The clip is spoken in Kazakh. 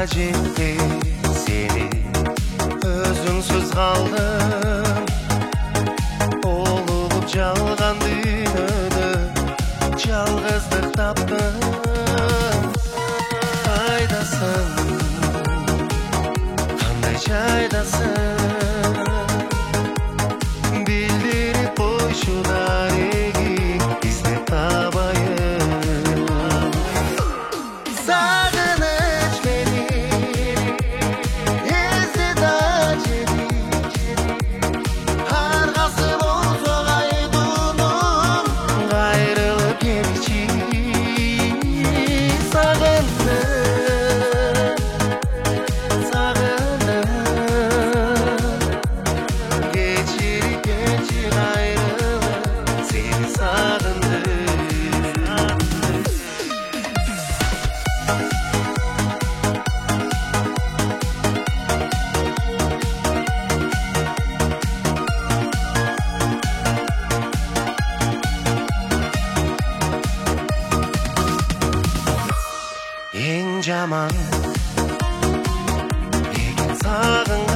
жетпей сені өзіңсіз қалдым. Олығып жалған дүниені жалғыздық таптым. Қайдасың, қандай жайдасың, білдіріп қойшы дәрігін іздеп табайын. Сағыныш мені іздеді жеді, арқасы болса қайдының қайрылып келші. Ең жаман, неге сағынған